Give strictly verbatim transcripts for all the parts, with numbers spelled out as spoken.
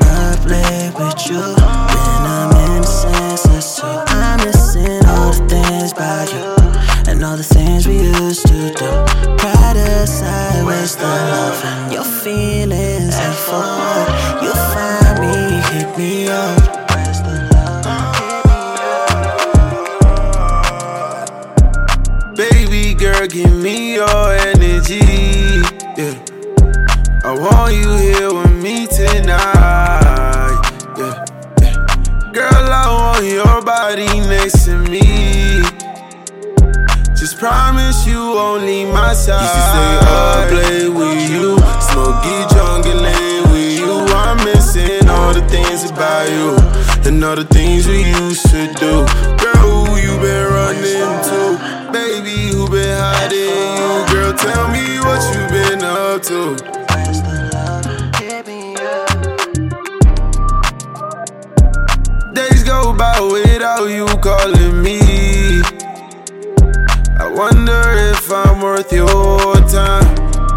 up late with you when I'm in the senseless too. I'm missing all the things about you and all the things we used to do. Pride aside, where's the love and your feelings and forward? You find me, hit me up. Where's the love? Hit me up. Baby girl, give me your energy. Yeah, I want you here with me tonight. Yeah, yeah. Girl, I want your body next to me. Just promise you won't leave my side. Used to stay up late with you, smoke, get drunk and lay with you. I'm missing all the things about you and all the things we used to do. Girl, who you been running to? Baby, who been hiding you? Girl, tell me what you been up to. Where's the love? Hit me up. Days go by without you calling me. I wonder if I'm worth your time.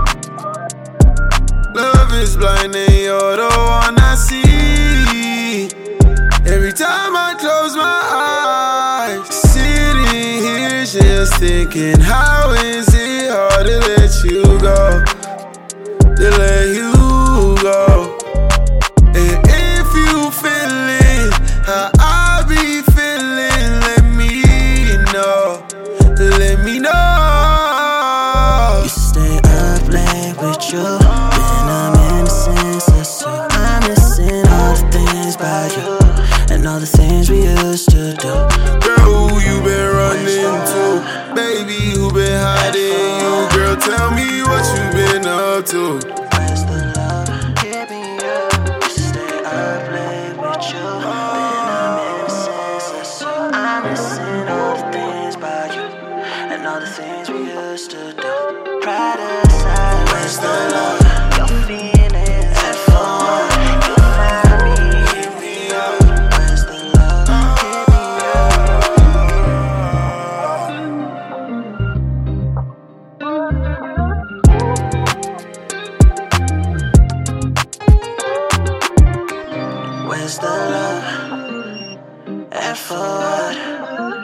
Love is blind and you're the one I see. Every time I close my eyes, sitting here just thinking, how is it hard to let you go? To let you go. And if you feeling how I be feeling, let me know. Let me know. You stay up late with you when I'm in the senseless too. I'm missing all the things about you and all the things we used to do. Girl, who you been running to? Baby, who been hiding you? Girl, tell me what you been up to. Where's the love? Hit me up. You stay up late with you when I'm in the senseless too. I'm missing all the things about you and all the things we used to do. Pride aside, where's the love? Your feelings and fun. You find me, hit me up. Where's the love? Hit me up. Where's the love? And forward.